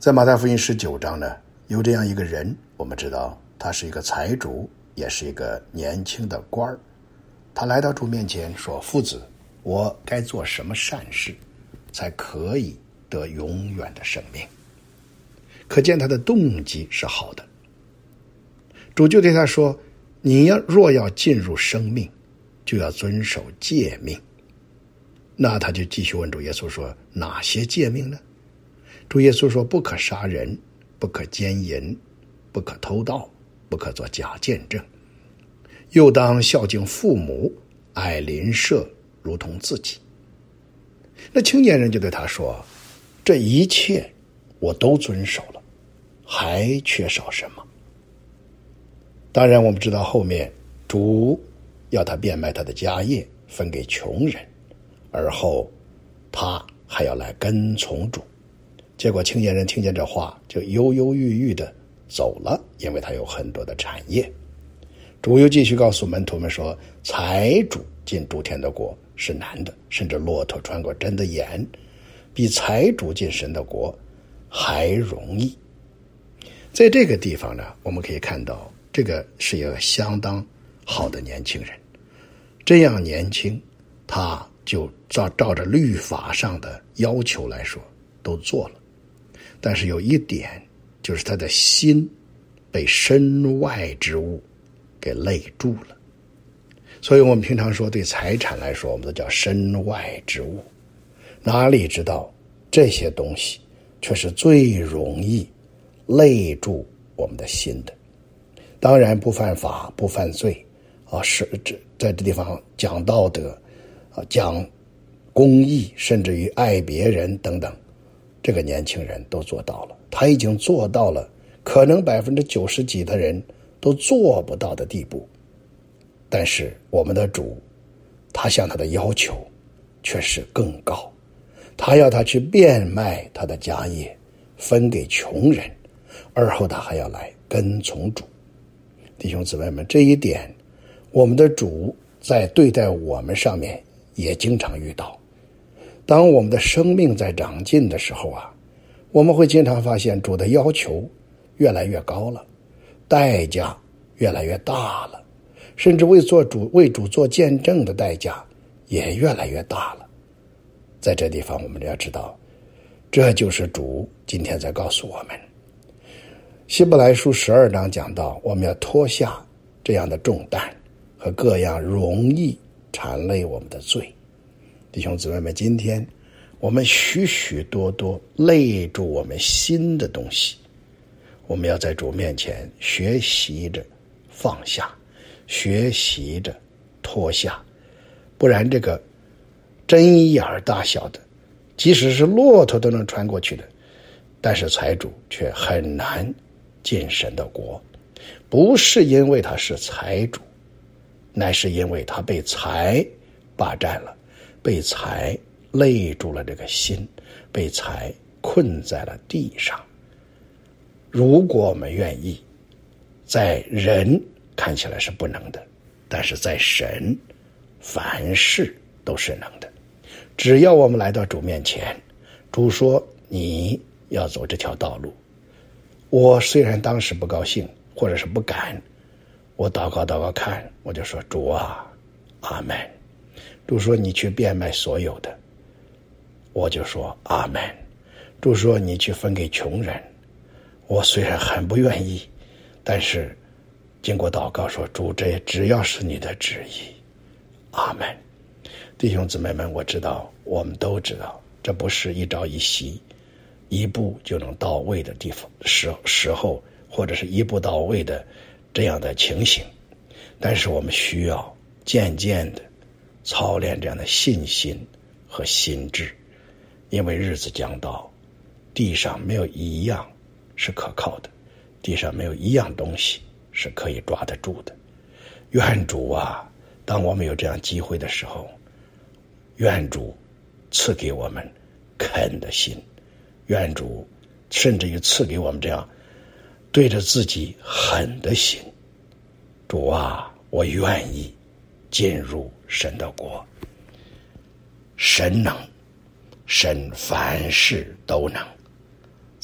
在马太福音19章呢，有这样一个人，我们知道他是一个财主，也是一个年轻的官儿。他来到主面前说：夫子，我该做什么善事才可以得永远的生命？可见他的动机是好的。主就对他说：你若要进入生命，就要遵守诫命。那他就继续问主耶稣说：哪些诫命呢？主耶稣说：不可杀人，不可奸淫，不可偷盗，不可作假见证，又当孝敬父母，爱邻舍如同自己。那青年人就对他说：这一切我都遵守了，还缺少什么？当然我们知道后面主要他变卖他的家业分给穷人，而后他还要来跟从主。结果青年人听见这话就忧忧郁郁的走了，因为他有很多的产业。主又继续告诉门徒们说：财主进诸天的国是难的，甚至骆驼穿过针的眼，比财主进神的国还容易。在这个地方呢，我们可以看到这个是一个相当好的年轻人，这样年轻，他就照着律法上的要求来说都做了。但是有一点，就是他的心被身外之物给累住了。所以我们平常说对财产来说，我们都叫身外之物，哪里知道这些东西却是最容易累住我们的心的。当然不犯法不犯罪是在这地方讲道德讲公义，甚至于爱别人等等，这个年轻人都做到了。他已经做到了可能90%几的人都做不到的地步。但是我们的主，他向他的要求却是更高，他要他去变卖他的家业分给穷人，而后他还要来跟从主。弟兄姊妹们，这一点我们的主在对待我们上面也经常遇到。当我们的生命在长进的时候我们会经常发现主的要求越来越高了，代价越来越大了，甚至为主做见证的代价也越来越大了。在这地方我们要知道，这就是主今天在告诉我们。希伯来书12章讲到，我们要脱下这样的重担和各样容易缠累我们的罪。弟兄姊妹们，今天我们许许多多累住我们心的东西，我们要在主面前学习着放下，学习着脱下，不然这个针眼大小的，即使是骆驼都能穿过去的，但是财主却很难进神的国。不是因为他是财主，乃是因为他被财霸占了，被财累住了这个心，被财困在了地上。如果我们愿意，在人看起来是不能的，但是在神凡事都是能的。只要我们来到主面前，主说你要走这条道路，我虽然当时不高兴或者是不敢，我祷告看，我就说主啊，阿们。主说你去变卖所有的，我就说阿们。主说你去分给穷人，我虽然很不愿意，但是经过祷告说主，这只要是你的旨意，阿们。弟兄姊妹们，我知道，我们都知道，这不是一朝一夕一步就能到位的地方时候，或者是一步到位的这样的情形，但是我们需要渐渐的操练这样的信心和心智，因为日子将到，地上没有一样是可靠的，地上没有一样东西是可以抓得住的。愿主啊，当我们有这样机会的时候，愿主赐给我们肯的心，愿主甚至于赐给我们这样对着自己狠的心。主啊，我愿意进入神的国。神能，神凡事都能。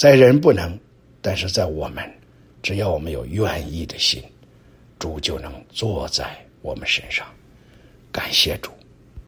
在人不能，但是在我们，只要我们有愿意的心，主就能坐在我们身上。感谢主。